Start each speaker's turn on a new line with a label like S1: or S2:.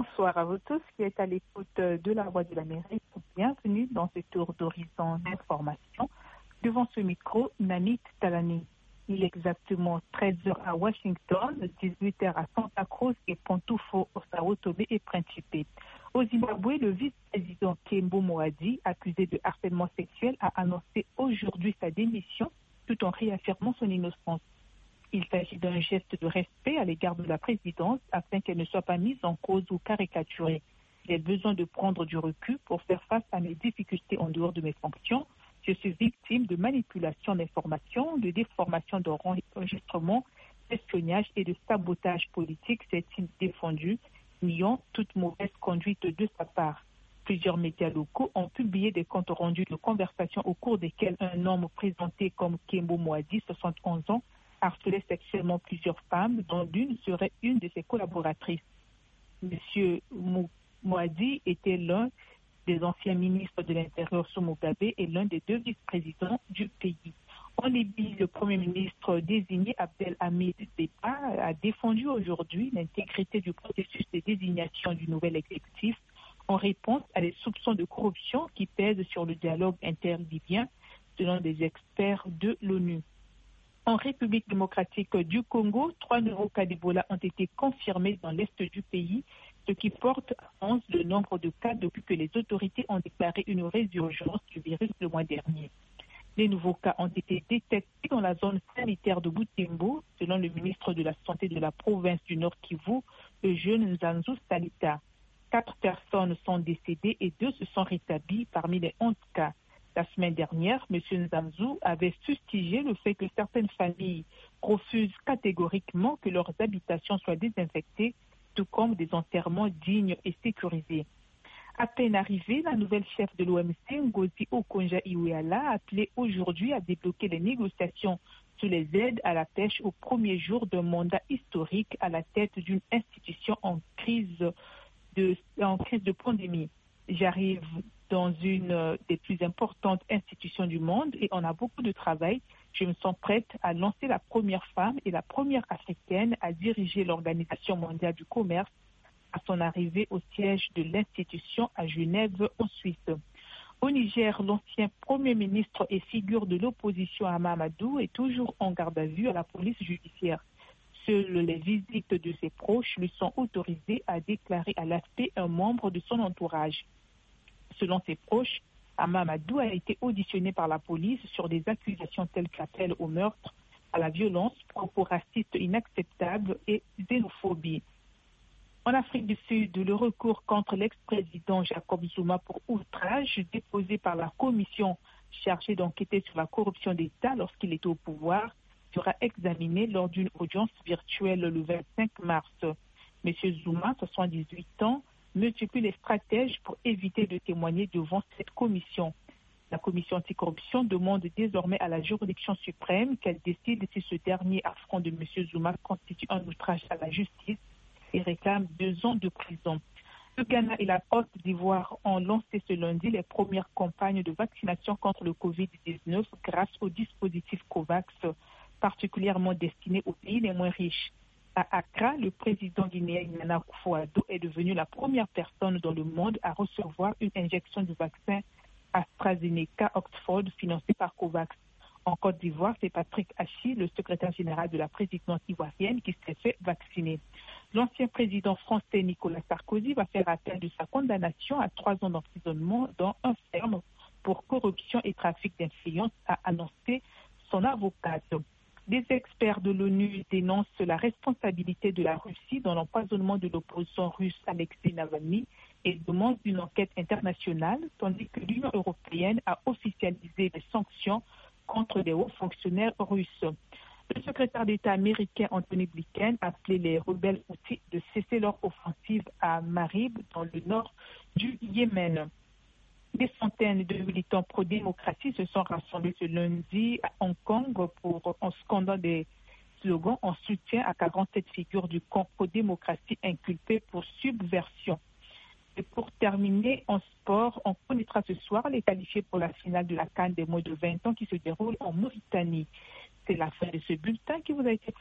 S1: Bonsoir à vous tous qui êtes à l'écoute de la Voix de l'Amérique. Bienvenue dans ce tour d'horizon d'information. Devant ce micro, Namit Talani. Il est exactement 13h à Washington, 18h à Santa Cruz et Pontufo, au Sao Tomé et Principe. Au Zimbabwe, le vice-président Kembo Moadi, accusé de harcèlement sexuel, a annoncé aujourd'hui sa démission tout en réaffirmant son innocence. Il s'agit d'un geste de respect à l'égard de la présidence afin qu'elle ne soit pas mise en cause ou caricaturée. J'ai besoin de prendre du recul pour faire face à mes difficultés en dehors de mes fonctions. Je suis victime de manipulation d'informations, de déformation d'enregistrement, d'espionnage et de sabotage politique, s'est-il défendu, niant toute mauvaise conduite de sa part. Plusieurs médias locaux ont publié des comptes rendus de conversations au cours desquels un homme présenté comme Kembo Moadi, 71 ans, harcelait sexuellement plusieurs femmes, dont l'une serait une de ses collaboratrices. Monsieur Moadi était l'un des anciens ministres de l'Intérieur sous Mugabe et l'un des deux vice-présidents du pays. En Libye, le Premier ministre désigné Abdelhamid Deba a défendu aujourd'hui l'intégrité du processus de désignation du nouvel exécutif en réponse à des soupçons de corruption qui pèsent sur le dialogue interlibyen, selon des experts de l'ONU. En République démocratique du Congo, 3 nouveaux cas d'Ebola ont été confirmés dans l'est du pays, ce qui porte à 11 le nombre de cas depuis que les autorités ont déclaré une résurgence du virus le mois dernier. Les nouveaux cas ont été détectés dans la zone sanitaire de Butembo, selon le ministre de la Santé de la province du Nord Kivu, le jeune Nzanzu Salita. 4 personnes sont décédées et 2 se sont rétablies parmi les 11 cas. La semaine dernière, M. Nzanzu avait fustigé le fait que certaines familles refusent catégoriquement que leurs habitations soient désinfectées, tout comme des enterrements dignes et sécurisés. À peine arrivée, la nouvelle chef de l'OMC, Ngozi Okonjo-Iweala, a appelé aujourd'hui à débloquer les négociations sur les aides à la pêche au premier jour d'un mandat historique à la tête d'une institution en crise de pandémie. J'arrive dans une des plus importantes institutions du monde et on a beaucoup de travail. Je me sens prête à lancer la première femme et la première africaine à diriger l'Organisation mondiale du commerce à son arrivée au siège de l'institution à Genève, en Suisse. Au Niger, l'ancien Premier ministre et figure de l'opposition Hama Amadou est toujours en garde à vue à la police judiciaire. Seules les visites de ses proches lui sont autorisées à déclarer à l'AFP un membre de son entourage. Selon ses proches, Hama Amadou a été auditionné par la police sur des accusations telles qu'appel au meurtre, à la violence, propos racistes inacceptables et xénophobie. En Afrique du Sud, le recours contre l'ex-président Jacob Zuma pour outrage déposé par la commission chargée d'enquêter sur la corruption d'État lorsqu'il était au pouvoir sera examiné lors d'une audience virtuelle le 25 mars. M. Zuma, 78 ans, multiplie les stratèges pour éviter de témoigner devant cette commission. La commission anticorruption demande désormais à la juridiction suprême qu'elle décide si ce dernier affront de M. Zuma constitue un outrage à la justice et réclame 2 ans de prison. Le Ghana et la Côte d'Ivoire ont lancé ce lundi les premières campagnes de vaccination contre le Covid-19 grâce au dispositif COVAX, particulièrement destiné aux pays les moins riches. À Accra, le président guinéen Nana Akufo-Addo est devenu la première personne dans le monde à recevoir une injection de vaccin AstraZeneca Oxford financé par COVAX. En Côte d'Ivoire, c'est Patrick Hachi, le secrétaire général de la présidence ivoirienne, qui s'est fait vacciner. L'ancien président français Nicolas Sarkozy va faire appel de sa condamnation à 3 ans d'emprisonnement dans un ferme pour corruption et trafic d'influence, a annoncé son avocate. Des experts de l'ONU dénoncent la responsabilité de la Russie dans l'empoisonnement de l'opposant russe Alexei Navalny et demandent une enquête internationale, tandis que l'Union européenne a officialisé des sanctions contre des hauts fonctionnaires russes. Le secrétaire d'État américain Anthony Blinken a appelé les rebelles houthis de cesser leur offensive à Marib, dans le nord du Yémen. Des centaines de militants pro-démocratie se sont rassemblés ce lundi à Hong Kong en scandant des slogans en soutien à 47 figures du camp pro-démocratie inculpées pour subversion. Et pour terminer, en sport, on connaîtra ce soir les qualifiés pour la finale de la CAN des moins de 20 ans qui se déroule en Mauritanie. C'est la fin de ce bulletin qui vous a été présenté.